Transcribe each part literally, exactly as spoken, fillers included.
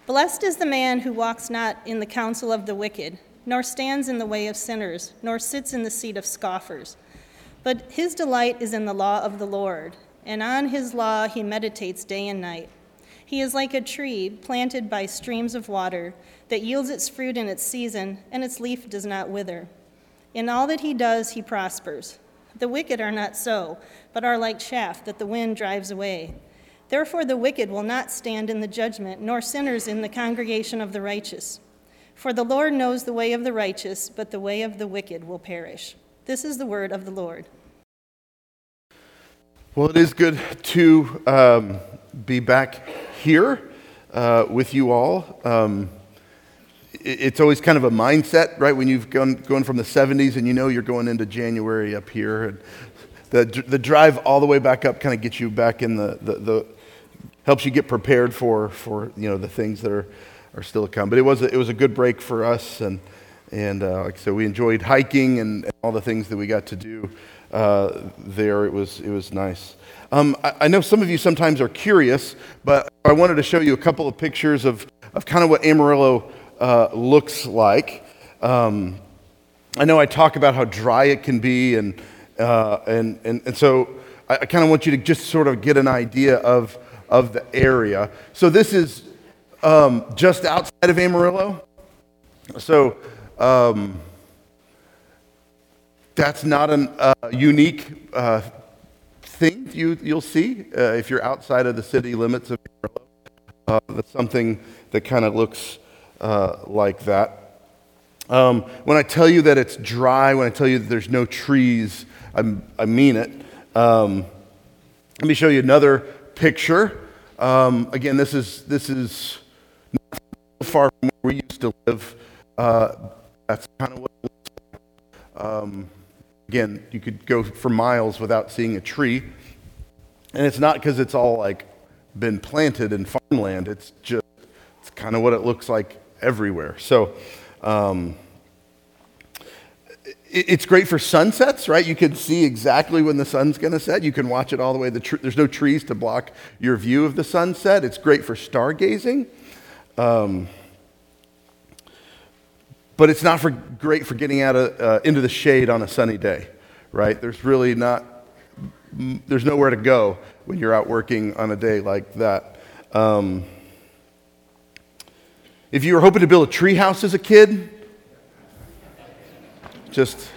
Blessed is the man who walks not in the counsel of the wicked, nor stands in the way of sinners, nor sits in the seat of scoffers. But his delight is in the law of the Lord, and on his law he meditates day and night. He is like a tree planted by streams of water that yields its fruit in its season, and its leaf does not wither. In all that he does, he prospers. The wicked are not so, but are like chaff that the wind drives away. Therefore the wicked will not stand in the judgment, nor sinners in the congregation of the righteous. For the Lord knows the way of the righteous, but the way of the wicked will perish. This is the word of the Lord. Well, it is good to um, be back here uh, with you all. Um, it, it's always kind of a mindset, right? When you've gone going from the seventies and you know you're going into January up here, and the the drive all the way back up kind of gets you back in the the, the helps you get prepared for for you know the things that are, are still to come. But it was a, it was a good break for us, and and uh, like I said, we enjoyed hiking and, and all the things that we got to do uh, there. It was it was nice. Um, I, I know some of you sometimes are curious, but I wanted to show you a couple of pictures of of kind of what Amarillo uh, looks like. Um, I know I talk about how dry it can be, and uh, and, and and so I, I kind of want you to just sort of get an idea of of the area. So this is um, just outside of Amarillo. So um, that's not a uh, unique uh, thing you, you'll see uh, if you're outside of the city limits of Amarillo. Uh, that's something that kind of looks uh, like that. Um, when I tell you that it's dry, when I tell you that there's no trees, I'm, I mean it. Um, let me show you another picture. Um, again, this is this is not so far from where we used to live. Uh, that's kind of what it looks like. Um, again, you could go for miles without seeing a tree, and it's not because it's all like been planted in farmland. It's just it's kind of what it looks like everywhere. So. Um, It's great for sunsets, right? You can see exactly when the sun's going to set. You can watch it all the way. The tr- There's no trees to block your view of the sunset. It's great for stargazing. Um, but it's not for great for getting out of, uh, into the shade on a sunny day, right? There's really not, there's nowhere to go when you're out working on a day like that. Um, if you were hoping to build a tree house as a kid, Just,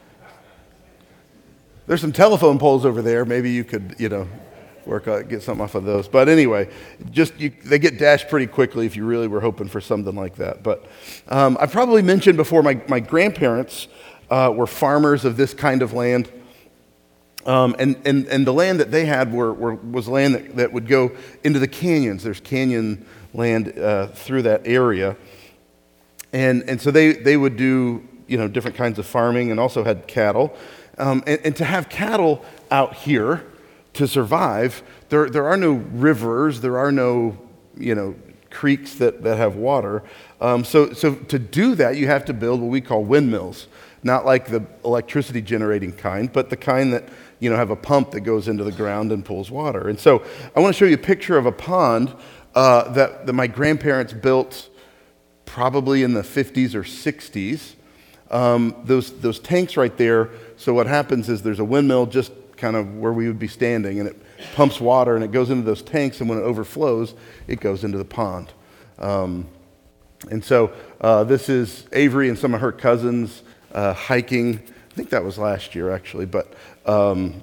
there's some telephone poles over there. Maybe you could, you know, work out, get something off of those. But anyway, just you, they get dashed pretty quickly if you really were hoping for something like that. But um, I've probably mentioned before, my, my grandparents uh, were farmers of this kind of land. Um, and, and, and the land that they had were, were, was land that, that would go into the canyons. There's canyon land uh, through that area. And, and so they, they would do you know, different kinds of farming, and also had cattle. Um, and, and to have cattle out here to survive, there there are no rivers, there are no, you know, creeks that, that have water. Um, so, so to do that, you have to build what we call windmills. Not like the electricity generating kind, but the kind that, you know, have a pump that goes into the ground and pulls water. And so I want to show you a picture of a pond uh, that, that my grandparents built probably in the fifties or sixties. Um, those those tanks right there, so what happens is there's a windmill just kind of where we would be standing, and it pumps water, and it goes into those tanks, and when it overflows, it goes into the pond. Um, and so uh, this is Avery and some of her cousins uh, hiking. I think that was last year, actually, but um,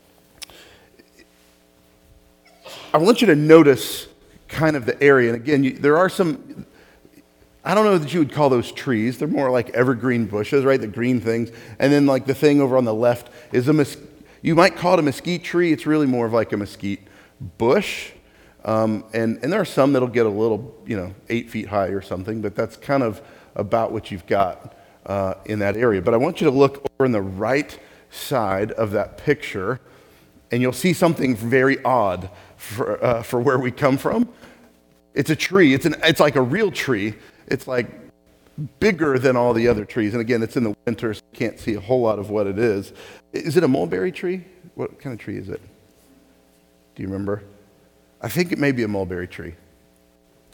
I want you to notice kind of the area. And again, you, there are some... I don't know that you would call those trees. They're more like evergreen bushes, right? The green things. And then like the thing over on the left is a mes- you might call it a mesquite tree. It's really more of like a mesquite bush. Um, and, and there are some that'll get a little, you know, eight feet high or something, but that's kind of about what you've got uh, in that area. But I want you to look over on the right side of that picture, and you'll see something very odd for, uh, for where we come from. It's a tree. It's an. It's like a real tree. It's like bigger than all the other trees. And again, it's in the winter, so you can't see a whole lot of what it is. Is it a mulberry tree? What kind of tree is it? Do you remember? I think it may be a mulberry tree.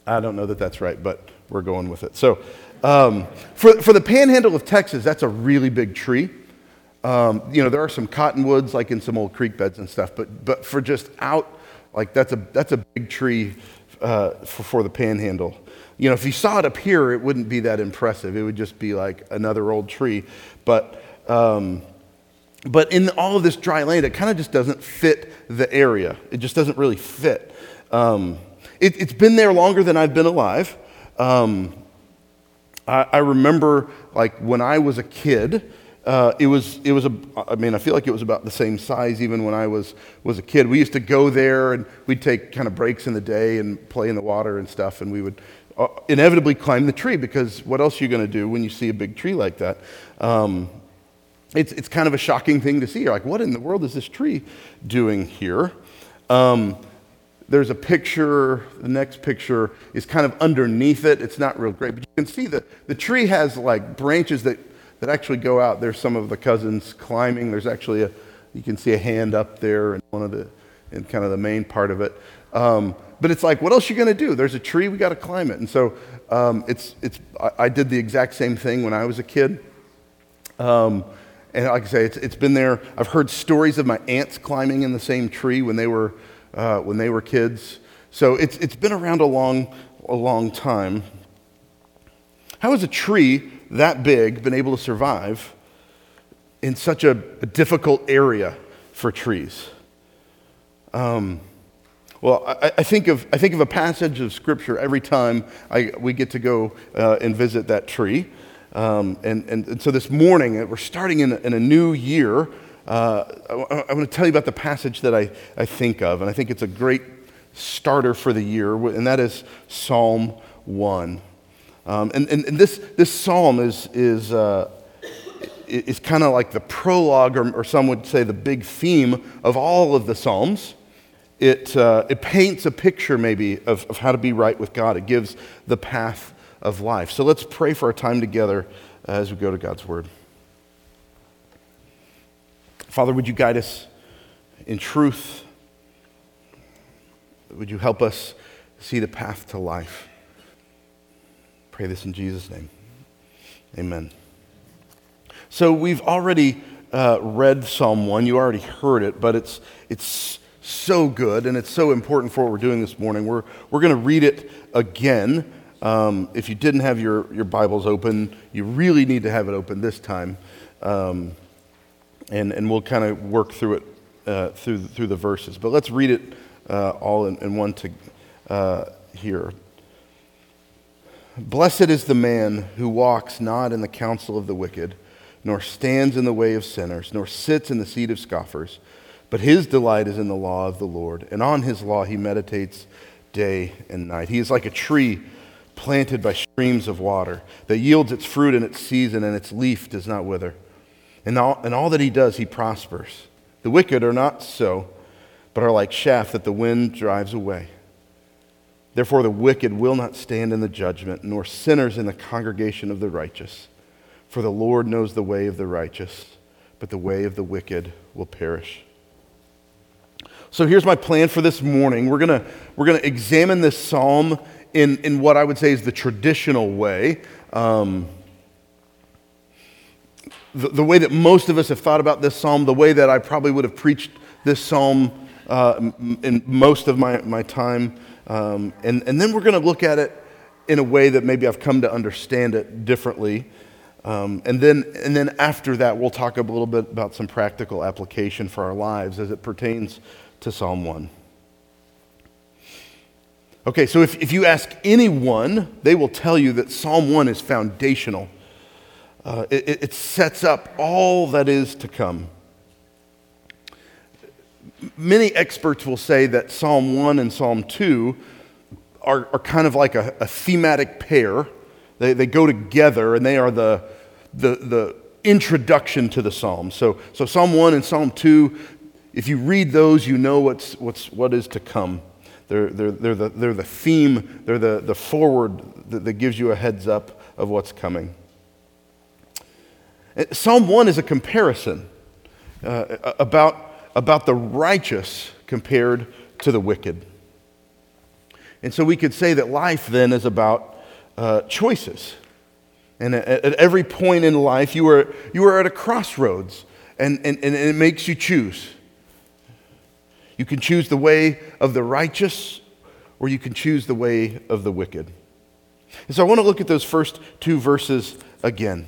I don't know that that's right, but we're going with it. So um, for, for the panhandle of Texas, that's a really big tree. Um, you know, there are some cottonwoods like in some old creek beds and stuff, but but for just out, like that's a that's a big tree uh, for, for the panhandle. You know, if you saw it up here, it wouldn't be that impressive. It would just be like another old tree. But um, but in all of this dry land, it kind of just doesn't fit the area. It just doesn't really fit. Um, it, it's been there longer than I've been alive. Um, I, I remember, like when I was a kid. Uh, it was, it was a, I mean, I feel like it was about the same size even when I was, was a kid. We used to go there and we'd take kind of breaks in the day and play in the water and stuff, and we would uh, inevitably climb the tree, because what else are you going to do when you see a big tree like that? Um, it's, it's kind of a shocking thing to see. You're like, what in the world is this tree doing here? Um, there's a picture, the next picture is kind of underneath it. It's not real great, but you can see that the tree has like branches that that actually go out. There's some of the cousins climbing. There's actually a, you can see a hand up there in one of the, in kind of the main part of it. Um, but it's like, what else are you going to do? There's a tree, we got to climb it. And so um, it's, it's, I, I did the exact same thing when I was a kid. Um, and like I say, it's, it's been there. I've heard stories of my aunts climbing in the same tree when they were, uh, when they were kids. So it's, it's been around a long, a long time. How is a tree that big been able to survive in such a, a difficult area for trees? Um, well, I, I think of I think of a passage of Scripture every time I, we get to go uh, and visit that tree. Um, and, and, and so this morning, we're starting in a, in a new year. Uh, I, I want to tell you about the passage that I, I think of, and I think it's a great starter for the year, and that is Psalm one. Um, and, and, and this this psalm is is uh, is kind of like the prologue, or, or some would say the big theme of all of the psalms. It uh, it paints a picture maybe of, of how to be right with God. It gives the path of life. So let's pray for our time together as we go to God's Word. Father, would you guide us in truth? Would you help us see the path to life? Pray this in Jesus' name. Amen. So we've already uh, read Psalm one. You already heard it, but it's it's so good, and it's so important for what we're doing this morning. We're we're going to read it again. Um, if you didn't have your, your Bibles open, you really need to have it open this time, um, and and we'll kind of work through it uh, through through the verses. But let's read it uh, all in, in one to uh, here. Blessed is the man who walks not in the counsel of the wicked, nor stands in the way of sinners, nor sits in the seat of scoffers. But his delight is in the law of the Lord, and on his law he meditates day and night. He is like a tree planted by streams of water that yields its fruit in its season, and its leaf does not wither. And all, and all that he does, he prospers. The wicked are not so, but are like chaff that the wind drives away. Therefore the wicked will not stand in the judgment, nor sinners in the congregation of the righteous. For the Lord knows the way of the righteous, but the way of the wicked will perish. So here's my plan for this morning. We're gonna we're gonna examine this psalm in, in what I would say is the traditional way. Um, the, the way that most of us have thought about this psalm, the way that I probably would have preached this psalm uh, in most of my, my time. Um, and, and then we're going to look at it in a way that maybe I've come to understand it differently. Um, and then and then after that, we'll talk a little bit about some practical application for our lives as it pertains to Psalm one. Okay, so if, if you ask anyone, they will tell you that Psalm one is foundational. Uh, it, it sets up all that is to come. Many experts will say that Psalm one and Psalm two are, are kind of like a, a thematic pair. They, they go together, and they are the, the, the introduction to the Psalms. So, so Psalm one and Psalm two, if you read those, you know what's, what's, what is to come. They're, they're, they're, the, they're the theme, they're the, the forward that, that gives you a heads up of what's coming. Psalm one is a comparison uh, about, about the righteous compared to the wicked. And so we could say that life then is about uh, choices. And at, at every point in life, you are, you are at a crossroads, and, and, and it makes you choose. You can choose the way of the righteous, or you can choose the way of the wicked. And so I want to look at those first two verses again.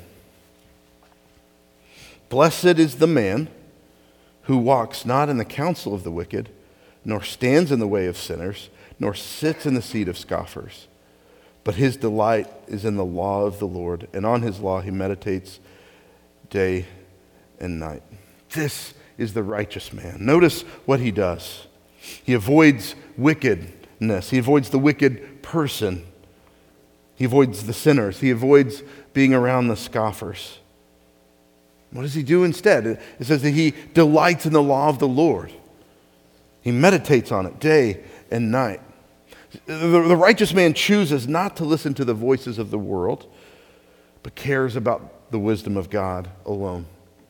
Blessed is the man who walks not in the counsel of the wicked, nor stands in the way of sinners, nor sits in the seat of scoffers. But his delight is in the law of the Lord, and on his law he meditates day and night. This is the righteous man. Notice what he does. He avoids wickedness. He avoids the wicked person. He avoids the sinners. He avoids being around the scoffers. What does he do instead? It says that he delights in the law of the Lord. He meditates on it day and night. The, the righteous man chooses not to listen to the voices of the world, but cares about the wisdom of God alone.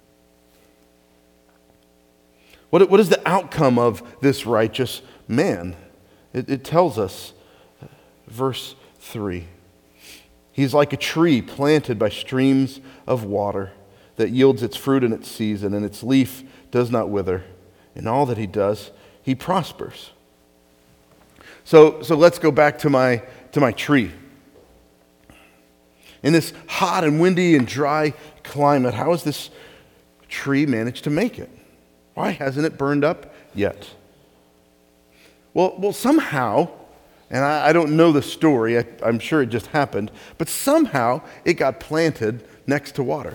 What, what is the outcome of this righteous man? It, it tells us, verse three. He's like a tree planted by streams of water that yields its fruit in its season, and its leaf does not wither. In all that he does, he prospers. So, so let's go back to my, to my tree. In this hot and windy and dry climate, how has this tree managed to make it? Why hasn't it burned up yet? Well, well somehow, and I, I don't know the story, I, I'm sure it just happened, but somehow it got planted next to water.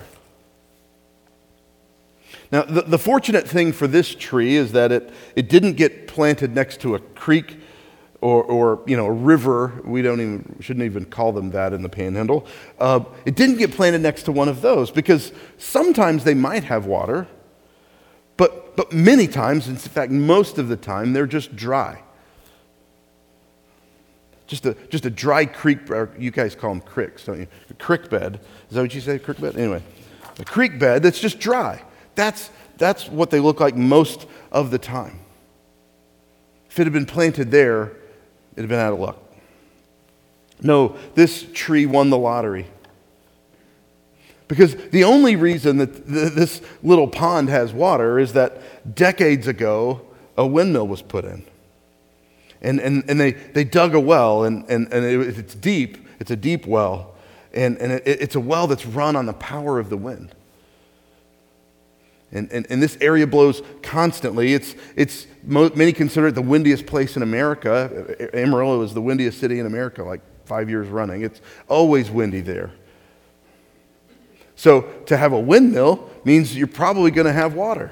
Now, the, the fortunate thing for this tree is that it, it didn't get planted next to a creek or, or you know, a river. We don't even shouldn't even call them that in the Panhandle. Uh, it didn't get planted next to one of those because sometimes they might have water, but but many times, in fact, most of the time, they're just dry. Just a just a dry creek. Or you guys call them cricks, don't you? A creek bed. Is that what you say? Creek bed. Anyway, a creek bed that's just dry. That's, that's what they look like most of the time. If it had been planted there, it would have been out of luck. No, this tree won the lottery. Because the only reason that th- this little pond has water is that decades ago, a windmill was put in. And, and, and they, they dug a well, and, and, and it, it's deep. It's a deep well. And, and it, it's a well that's run on the power of the wind. And, and, and this area blows constantly. It's, it's many consider it the windiest place in America. Amarillo is the windiest city in America, like five years running. It's always windy there. So to have a windmill means you're probably going to have water.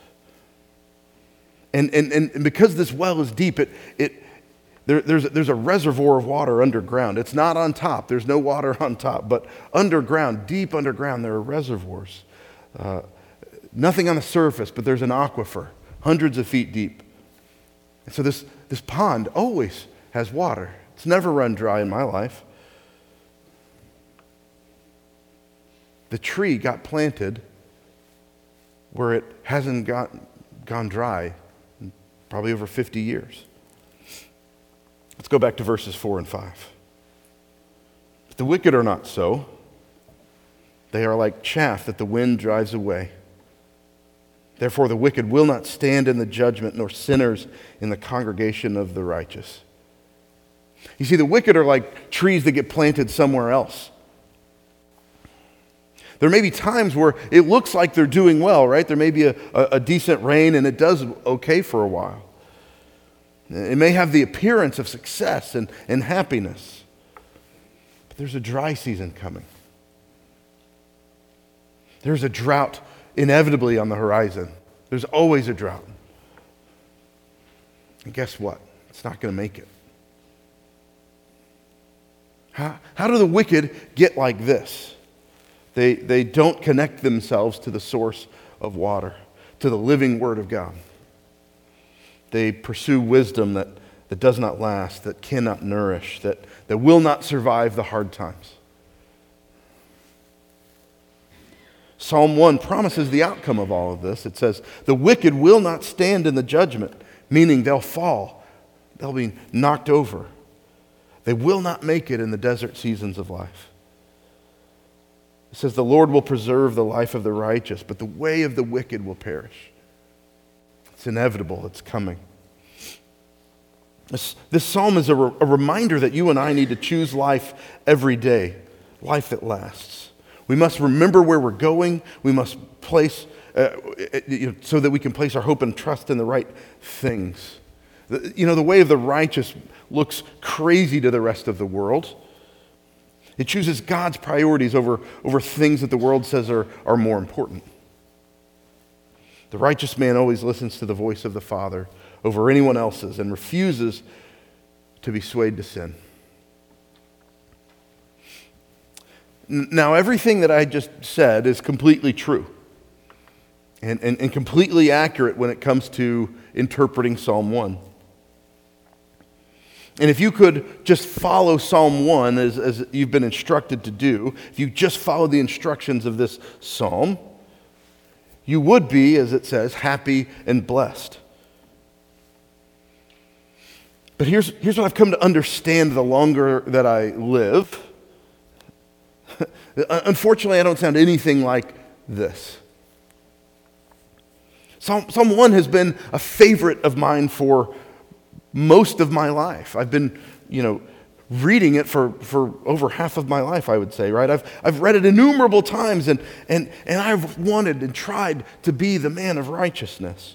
And, and, and because this well is deep, it, it, there, there's, there's a reservoir of water underground. It's not on top. There's no water on top. But underground, deep underground, there are reservoirs. Uh, Nothing on the surface, but there's an aquifer, hundreds of feet deep. And so this, this pond always has water. It's never run dry in my life. The tree got planted where it hasn't got, gone dry in probably over fifty years. Let's go back to verses four and five. But the wicked are not so. They are like chaff that the wind drives away. Therefore, the wicked will not stand in the judgment, nor sinners in the congregation of the righteous. You see, the wicked are like trees that get planted somewhere else. There may be times where it looks like they're doing well, right? There may be a, a, a decent rain, and it does okay for a while. It may have the appearance of success and, and happiness. But there's a dry season coming. There's a drought inevitably on the horizon. There's always a drought. And guess what? It's not going to make it. How, how do the wicked get like this? They, they don't connect themselves to the source of water, to the living Word of God. They pursue wisdom that, that does not last, that cannot nourish, that, that will not survive the hard times. Psalm one promises the outcome of all of this. It says, the wicked will not stand in the judgment, meaning they'll fall. They'll be knocked over. They will not make it in the desert seasons of life. It says the Lord will preserve the life of the righteous, but the way of the wicked will perish. It's inevitable. It's coming. This, this psalm is a, re- a reminder that you and I need to choose life every day, life that lasts. We must remember where we're going. We must place, uh, you know, so that we can place our hope and trust in the right things. The, you know, the way of the righteous looks crazy to the rest of the world. It chooses God's priorities over, over things that the world says are, are more important. The righteous man always listens to the voice of the Father over anyone else's and refuses to be swayed to sin. Now, everything that I just said is completely true and, and, and completely accurate when it comes to interpreting Psalm one. And if you could just follow Psalm one as, as you've been instructed to do, if you just follow the instructions of this psalm, you would be, as it says, happy and blessed. But here's, here's what I've come to understand the longer that I live. Unfortunately, I don't sound anything like this. Psalm, Psalm one has been a favorite of mine for most of my life. I've been, you know, reading it for, for over half of my life, I would say, right? I've, I've read it innumerable times, and, and, and I've wanted and tried to be the man of righteousness.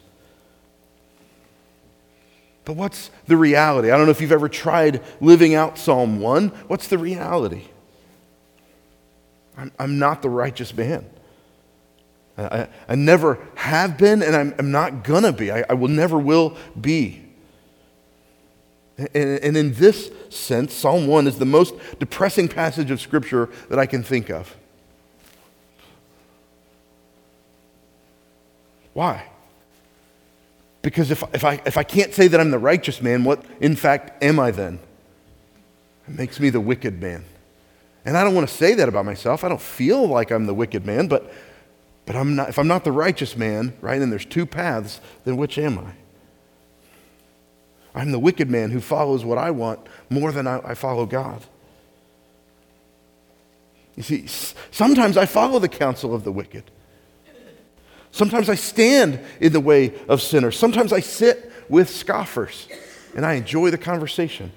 But what's the reality? I don't know if you've ever tried living out Psalm one. What's the reality? I'm, I'm not the righteous man. I, I never have been, and I'm, I'm not gonna be. I, I will never will be. And, and in this sense, Psalm one is the most depressing passage of Scripture that I can think of. Why? Because if, if, I, if I can't say that I'm the righteous man, what in fact am I then? It makes me the wicked man. And I don't want to say that about myself. I don't feel like I'm the wicked man, but, but I'm not, if I'm not the righteous man, right, and there's two paths, then which am I? I'm the wicked man who follows what I want more than I, I follow God. You see, sometimes I follow the counsel of the wicked. Sometimes I stand in the way of sinners. Sometimes I sit with scoffers and I enjoy the conversation.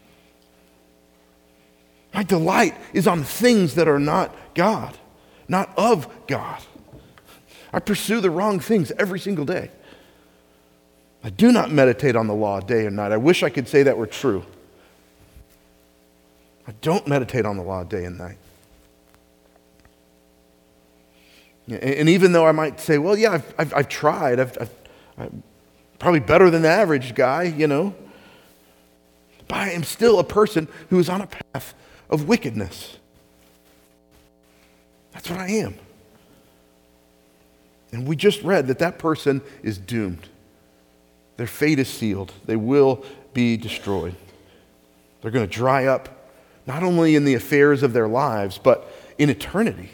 My delight is on things that are not God, not of God. I pursue the wrong things every single day. I do not meditate on the law day and night. I wish I could say that were true. I don't meditate on the law day and night. And even though I might say, well, yeah, I've, I've, I've tried. I've, I've, I'm probably better than the average guy, you know. But I am still a person who is on a path of wickedness. That's what I am. And we just read that that person is doomed. Their fate is sealed. They will be destroyed. They're going to dry up, not only in the affairs of their lives, but in eternity.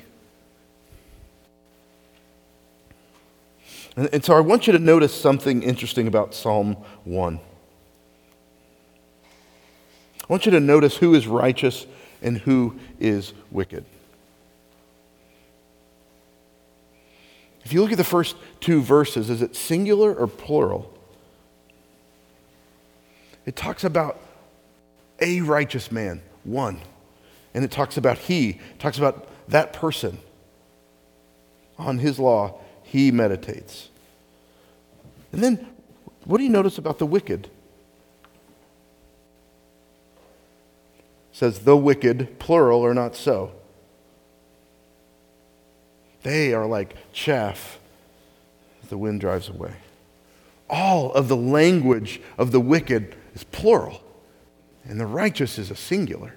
And, and so I want you to notice something interesting about Psalm one. I want you to notice who is righteous and who is wicked. If you look at the first two verses, is it singular or plural? It talks about a righteous man, one. And it talks about he, it talks about that person. On his law, he meditates. And then, what do you notice about the wicked? It says, the wicked, plural, are not so. They are like chaff the wind drives away. All of the language of the wicked is plural, and the righteous is a singular.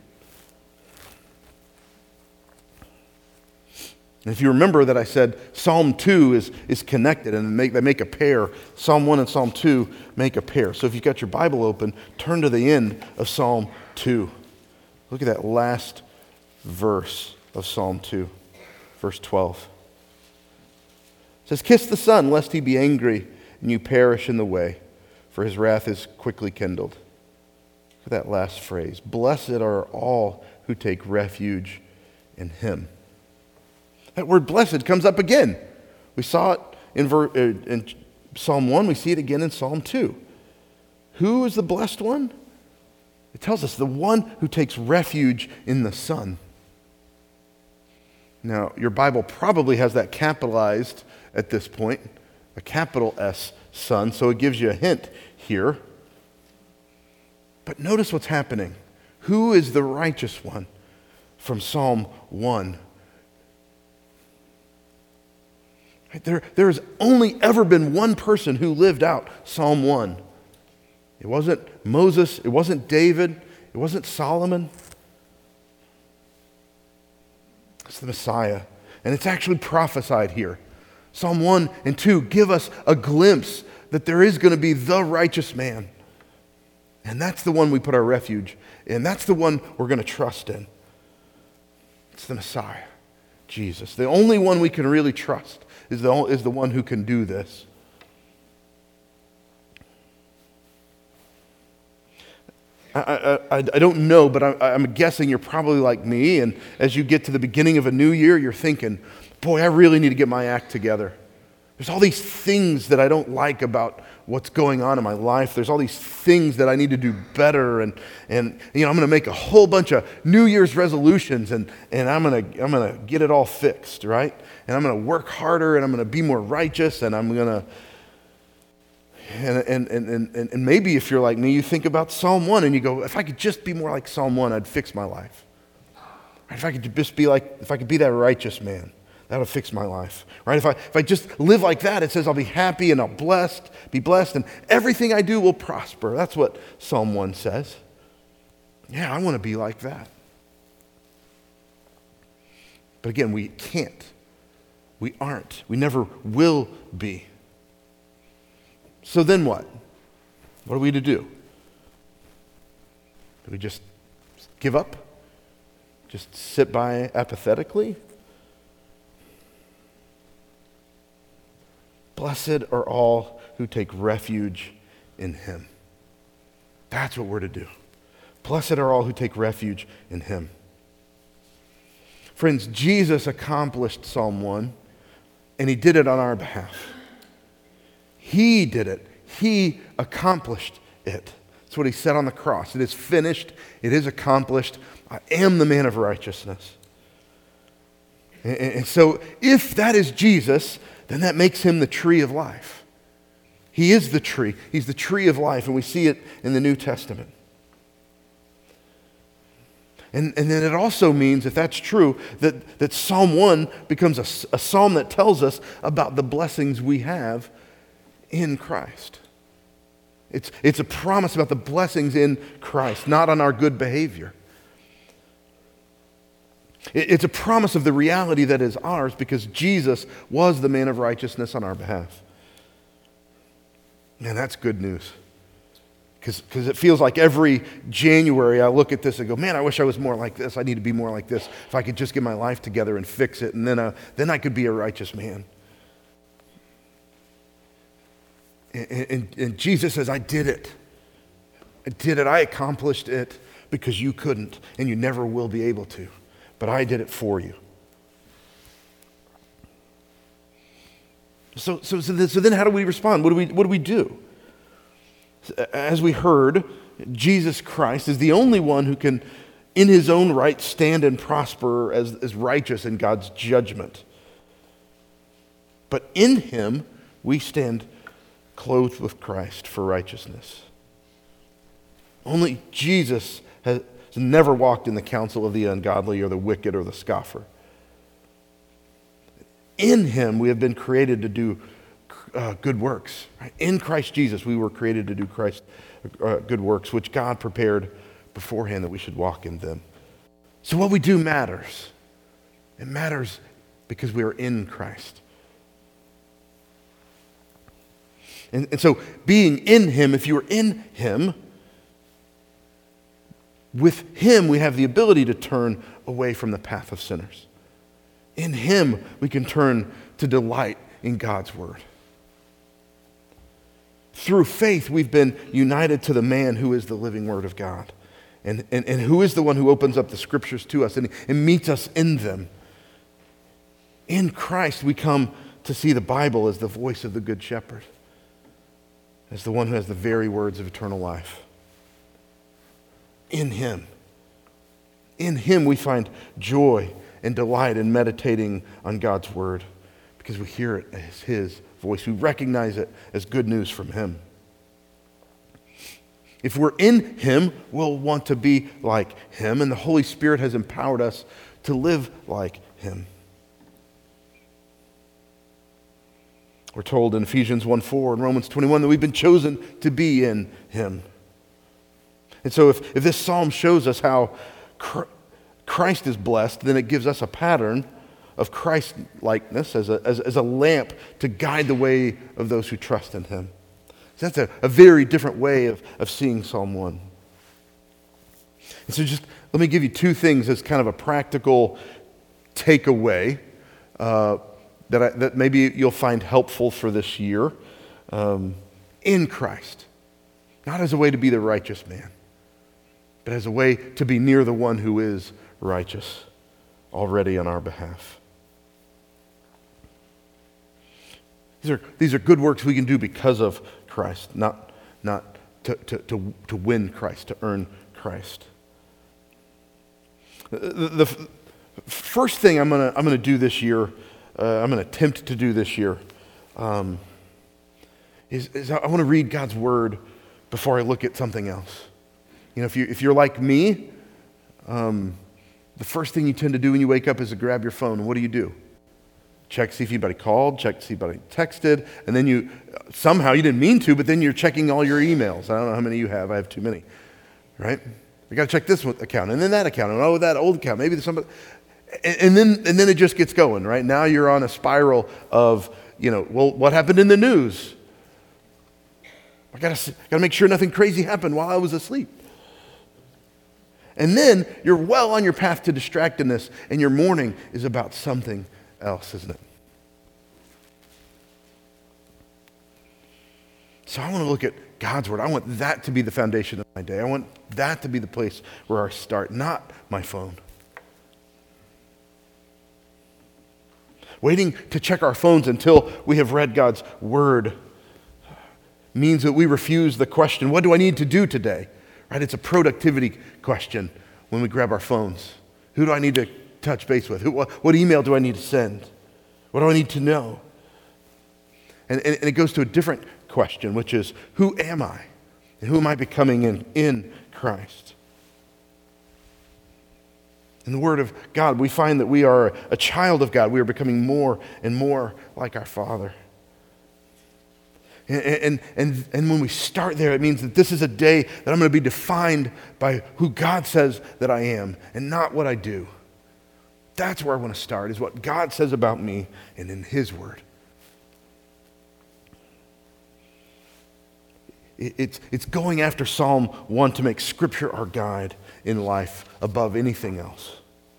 And if you remember that I said Psalm two is, is connected, and make, they make a pair. Psalm one and Psalm two make a pair. So if you've got your Bible open, turn to the end of Psalm two. Look at that last verse of Psalm two, verse twelve. It says, kiss the Son, lest he be angry, and you perish in the way, for his wrath is quickly kindled. at that last phrase. Blessed are all who take refuge in him. That word blessed comes up again. We saw it in, ver- in Psalm one. We see it again in Psalm two. Who is the blessed one? It tells us the one who takes refuge in the Son. Now, your Bible probably has that capitalized at this point, a capital S, Son, so it gives you a hint here. But notice what's happening. Who is the righteous one from Psalm one? There, there has only ever been one person who lived out Psalm one. It wasn't Moses, it wasn't David, it wasn't Solomon. It's the Messiah. And it's actually prophesied here. Psalm one and two give us a glimpse that there is going to be the righteous man. And that's the one we put our refuge in. That's the one we're going to trust in. It's the Messiah, Jesus. The only one we can really trust is the, is the one who can do this. I, I, I don't know, but I, I'm guessing you're probably like me, and as you get to the beginning of a new year, you're thinking, boy, I really need to get my act together. There's all these things that I don't like about what's going on in my life. There's all these things that I need to do better, and, and you know, I'm going to make a whole bunch of New Year's resolutions, and, and I'm going to I'm going to get it all fixed, right? And I'm going to work harder, and I'm going to be more righteous, and I'm going to And, and, and, and, and maybe if you're like me, you think about Psalm one and you go, if I could just be more like Psalm one, I'd fix my life. If I could just be like, if I could be that righteous man, that would fix my life. Right? If I, if I just live like that, it says I'll be happy and I'll blessed, be blessed, and everything I do will prosper. That's what Psalm one says. Yeah, I want to be like that. But again, we can't. We aren't. We never will be. So then what? What are we to do? Do we just give up? Just sit by apathetically? Blessed are all who take refuge in him. That's what we're to do. Blessed are all who take refuge in him. Friends, Jesus accomplished Psalm one, and he did it on our behalf. He did it. He accomplished it. That's what he said on the cross. It is finished. It is accomplished. I am the man of righteousness. And, and so if that is Jesus, then that makes him the tree of life. He is the tree. He's the tree of life, and we see it in the New Testament. And, and then it also means, if that's true, that, that Psalm one becomes a, a psalm that tells us about the blessings we have in Christ. It's, it's a promise about the blessings in Christ, not on our good behavior. It, it's a promise of the reality that is ours because Jesus was the man of righteousness on our behalf. Man, that's good news. Because it feels like every January I look at this and go, man, I wish I was more like this. I need to be more like this. If I could just get my life together and fix it, and then, uh, then I could be a righteous man. And, and, and Jesus says, I did it. I did it. I accomplished it because you couldn't, and you never will be able to. But I did it for you. So, so, so, then, so then how do we respond? What do we, what do we do? As we heard, Jesus Christ is the only one who can, in his own right, stand and prosper as, as righteous in God's judgment. But in him, we stand clothed with Christ for righteousness. Only Jesus has never walked in the counsel of the ungodly or the wicked or the scoffer. In him, we have been created to do uh, good works. Right? In Christ Jesus, we were created to do Christ uh, good works, which God prepared beforehand that we should walk in them. So what we do matters. It matters because we are in Christ. And, and so being in him, if you are in him, with him we have the ability to turn away from the path of sinners. In him we can turn to delight in God's word. Through faith we've been united to the man who is the living word of God. And, and, and who is the one who opens up the scriptures to us and, and meets us in them? In Christ, we come to see the Bible as the voice of the Good Shepherd, as the one who has the very words of eternal life. In Him. In Him we find joy and delight in meditating on God's Word because we hear it as His voice. We recognize it as good news from Him. If we're in Him, we'll want to be like Him, and the Holy Spirit has empowered us to live like Him. We're told in Ephesians one four and Romans twenty-one that we've been chosen to be in Him. And so if, if this psalm shows us how Christ is blessed, then it gives us a pattern of Christ-likeness as a, as, as a lamp to guide the way of those who trust in Him. So that's a, a very different way of, of seeing Psalm one. And so just let me give you two things as kind of a practical takeaway uh, that, I, that maybe you'll find helpful for this year. Um, in Christ. Not as a way to be the righteous man, but as a way to be near the one who is righteous already on our behalf. These are, these are good works we can do because of Christ, not, not to, to, to, to win Christ, to earn Christ. The, the first thing I'm going to I'm gonna do this year, uh, I'm going to attempt to do this year, um, is, is I want to read God's Word before I look at something else. You know, if, you, if you're like me, um, the first thing you tend to do when you wake up is to grab your phone. What do you do? Check to see if anybody called, check to see if anybody texted, and then you, somehow you didn't mean to, but then you're checking all your emails. I don't know how many you have. I have too many, right? I got to check this account, and then that account, and oh, that old account. Maybe there's somebody, and, and then and then it just gets going, right? Now you're on a spiral of, you know, well, what happened in the news? I got to got to make sure nothing crazy happened while I was asleep. And then you're well on your path to distractedness, and your morning is about something else, isn't it? So I want to look at God's Word. I want that to be the foundation of my day. I want that to be the place where I start, not my phone. Waiting to check our phones until we have read God's Word means that we refuse the question, what do I need to do today? Right? It's a productivity question when we grab our phones. Who do I need to touch base with? Who, what, what email do I need to send? What do I need to know? And, and, and it goes to a different question, which is, who am I? And who am I becoming in, in Christ? In the Word of God, we find that we are a child of God. We are becoming more and more like our Father. And, and, and, and when we start there, it means that this is a day that I'm going to be defined by who God says that I am and not what I do. That's where I want to start, is what God says about me and in His Word. It's, it's going after Psalm one to make Scripture our guide in life above anything else.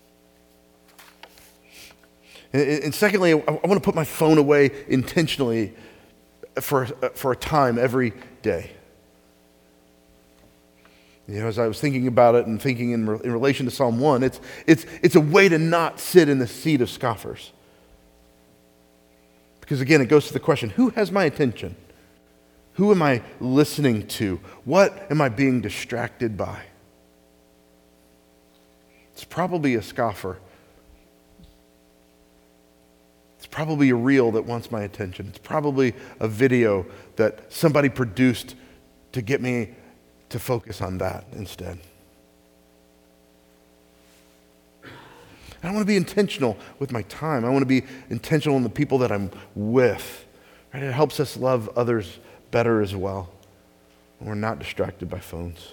And, and secondly, I, I want to put my phone away intentionally for, for a time every day. You know, as I was thinking about it and thinking in, re, in relation to Psalm one, it's, it's, it's a way to not sit in the seat of scoffers. Because again, it goes to the question, who has my attention? Who am I listening to? What am I being distracted by? It's probably a scoffer. It's probably a reel that wants my attention. It's probably a video that somebody produced to get me to focus on that instead. I want to be intentional with my time. I want to be intentional in the people that I'm with. Right? It helps us love others better as well. We're not distracted by phones.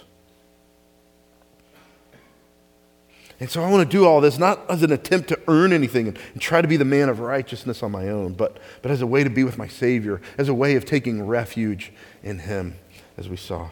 And so I want to do all this not as an attempt to earn anything and, and try to be the man of righteousness on my own, but, but as a way to be with my Savior, as a way of taking refuge in Him, as we saw.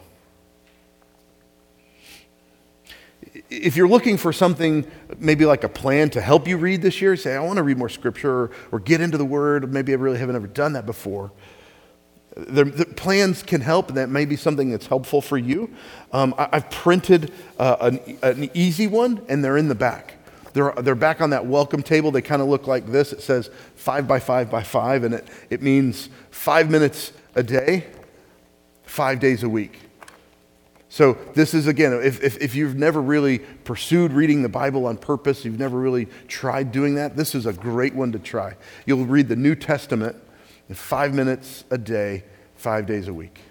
If you're looking for something, maybe like a plan to help you read this year, say, I want to read more Scripture or, or get into the Word. Maybe I really haven't ever done that before. The, the plans can help, and that may be something that's helpful for you. Um, I, I've printed uh, an, an easy one, and they're in the back. They're, they're back on that welcome table. They kind of look like this. It says five by five by five, and it, it means five minutes a day, five days a week. So this is, again, if, if, if you've never really pursued reading the Bible on purpose, you've never really tried doing that, this is a great one to try. You'll read the New Testament in five minutes a day, five days a week.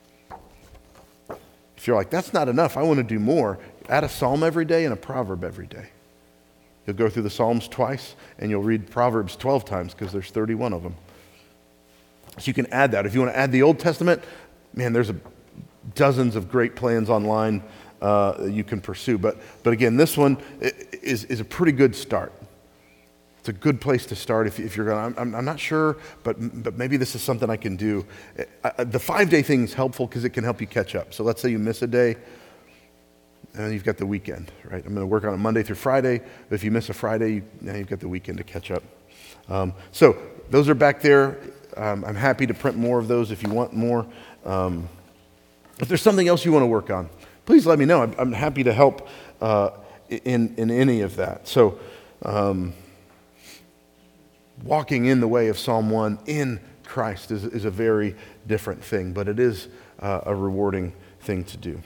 If you're like, that's not enough, I want to do more, add a psalm every day and a proverb every day. You'll go through the Psalms twice, and you'll read Proverbs twelve times because there's thirty-one of them. So you can add that. If you want to add the Old Testament, man, there's a, dozens of great plans online uh, that you can pursue. But, but again, this one is, is a pretty good start. It's a good place to start if, if you're going, I'm, I'm not sure, but, but maybe this is something I can do. Uh, the five-day thing is helpful because it can help you catch up. So let's say you miss a day, and then you've got the weekend, right? I'm going to work on it Monday through Friday, but if you miss a Friday, you, now you've got the weekend to catch up. Um, so those are back there. Um, I'm happy to print more of those if you want more. Um, if there's something else you want to work on, please let me know. I'm, I'm happy to help uh, in, in any of that. So, um, walking in the way of Psalm one in Christ is, is a very different thing, but it is uh, a rewarding thing to do.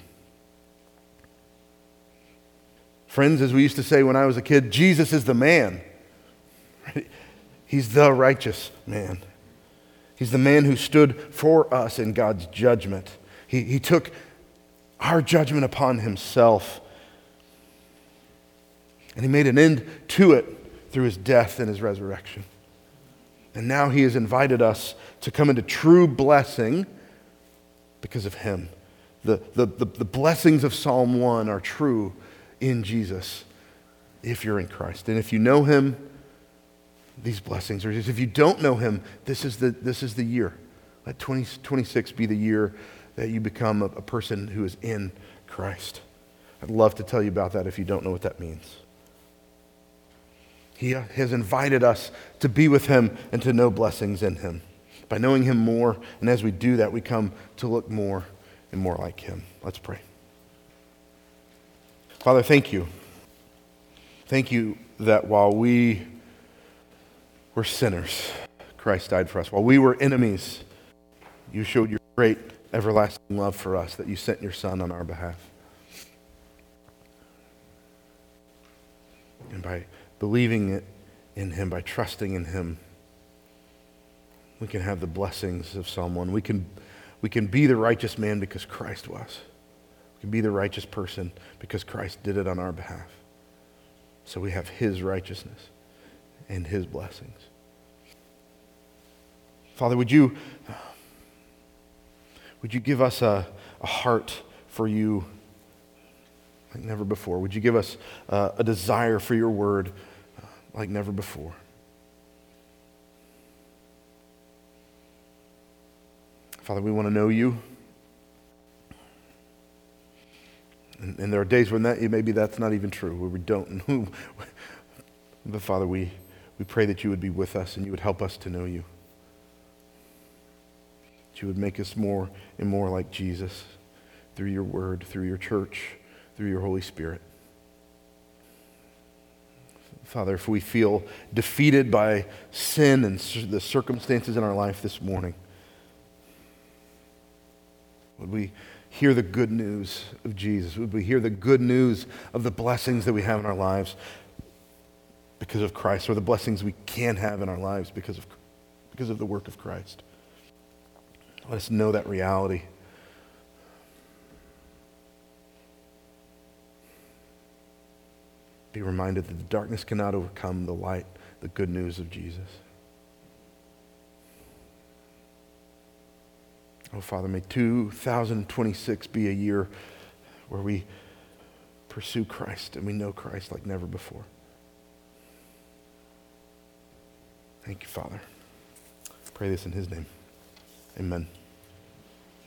Friends, as we used to say when I was a kid, Jesus is the man. Right? He's the righteous man. He's the man who stood for us in God's judgment. He, he took our judgment upon himself, and he made an end to it through his death and his resurrection. And now he has invited us to come into true blessing because of him. The, the, the, the blessings of Psalm one are true in Jesus if you're in Christ. And if you know him, these blessings are his. If you don't know him, this is the, this is the year. Let twenty twenty-six be the year that you become a, a person who is in Christ. I'd love to tell you about that if you don't know what that means. He has invited us to be with him and to know blessings in him. By knowing him more, and as we do that, we come to look more and more like him. Let's pray. Father, thank you. Thank you that while we were sinners, Christ died for us. While we were enemies, you showed your great everlasting love for us, that you sent your Son on our behalf. And by believing it in him, by trusting in him, we can have the blessings of Psalm one. We can, we can be the righteous man because Christ was. We can be the righteous person because Christ did it on our behalf. So we have his righteousness and his blessings. Father, would you, would you give us a, a heart for you like never before? Would you give us uh, a desire for your word uh, like never before? Father, we want to know you. And, and there are days when that maybe that's not even true, where we don't know. But Father, we, we pray that you would be with us and you would help us to know you. That you would make us more and more like Jesus through your word, through your church, through your Holy Spirit. Father, if we feel defeated by sin and the circumstances in our life this morning, would we hear the good news of Jesus? Would we hear the good news of the blessings that we have in our lives because of Christ, or the blessings we can have in our lives because of, because of the work of Christ? Let us know that reality. Be reminded that the darkness cannot overcome the light, the good news of Jesus. Oh, Father, may two thousand twenty-six be a year where we pursue Christ and we know Christ like never before. Thank you, Father. I pray this in his name. Amen.